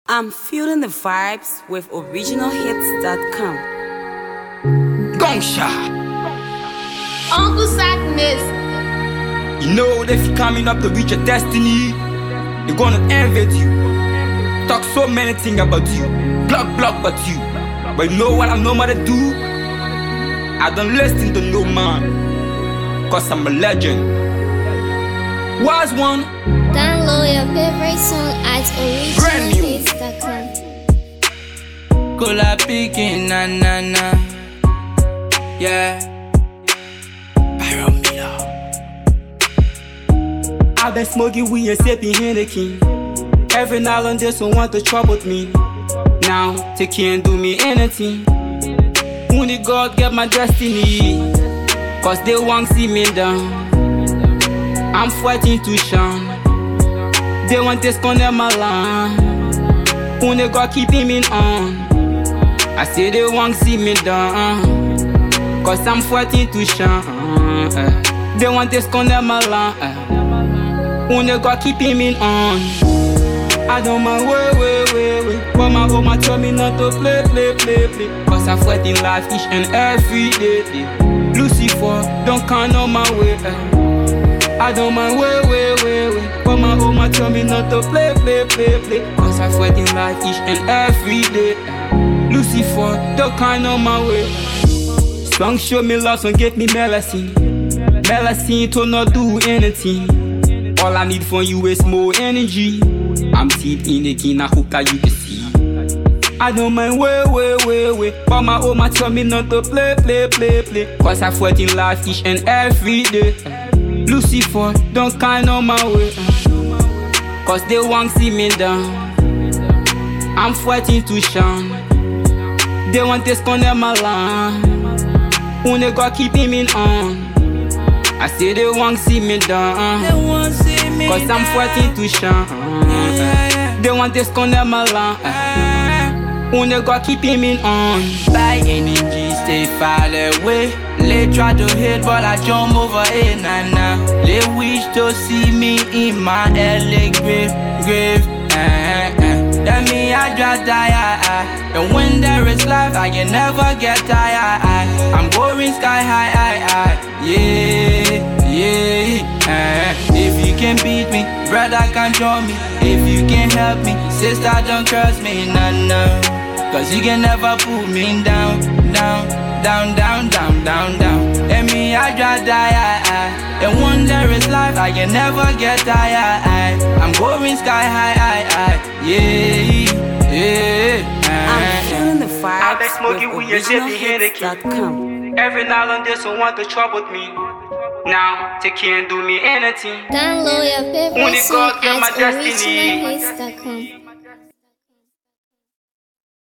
I'm feeling the vibes with originalhits.com. Gongsha. Uncle Sadness. You know that if you're coming up to reach your destiny, they're gonna envy you. Talk so many things about you, block about you. But you know what I know how to do? I don't listen to no man, cause I'm a legend. Was one. Download your favorite song at originalhits.com. Cola picking, na na na. Yeah. Pyramida. I've been smoking weed and sipping Henneken. Every now and then someone want to trouble me. Now they can't do me anything. Only God get my destiny, cause they won't see me down. I'm fighting to shine. They want to scorn my land. Only God keeping me on. I say they won't see me down, cause I'm fighting to shine. They want to scorn my land. Only God keeping me on. I don't mind way. But my mama tell me not to play. Cause I'm fighting life each and every day. Lucifer, don't count on my way. I don't mind way. But my mama tell me not to play. Cause I'm fighting life each and every day. Lucifer, don't count on my way. Song show me love, song get me melasine. Melasine to not do anything. All I need from you is more energy. I'm deep in the kina hookah, you can see. I don't mind way. But my mama tell me not to play. Cause I'm fighting life each and every day. Lucifer, don't count on my way. Cause they won't see me down. I'm fighting to shine. They want to scorn my land. Only God keeping me on. I say they won't see me down. Cause I'm fighting to shine. They want to scorn my land. Only God keeping me on. By energy, stay far away. They try to hit, but I jump over it, nah. They wish to see me in my LA grave. That me I just die. And when there is life, I can never get tired. I'm going sky high. Yeah. If you can beat me, brother can join me. If you can help me, sister don't curse me, nah. Cause you can never put me down. And me I just die. And when there is life, I can never get tired. I'm going sky high. Yeah. I'm feeling the I've been vibes smoking with weed and sipping originalhits.com. Every now and then someone want to trouble me. Now they can't do me anything. Download your favorite Only song God get at my destiny. originalhits.com.